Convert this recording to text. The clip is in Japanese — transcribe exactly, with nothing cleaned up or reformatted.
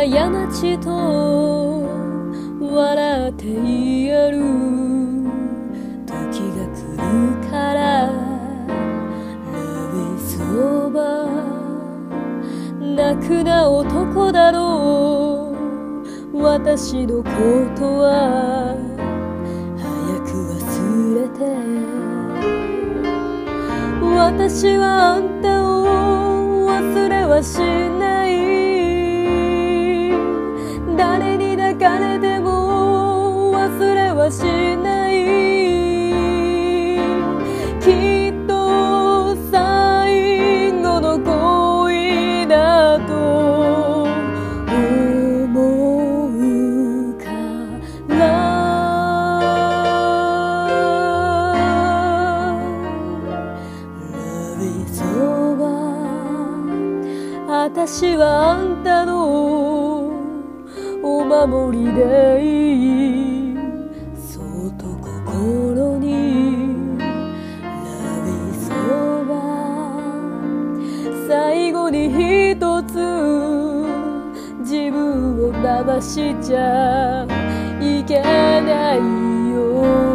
過ちと笑っていやる時が来るからそば泣くな男だろう私のことは早く忘れて私はあんたを忘れはしない誰に抱かれても忘れはしないきっと最後の恋だと思うからLove is over私はあんたのお守りでいいそっと心に最後に一つ自分を騙しちゃいけないよ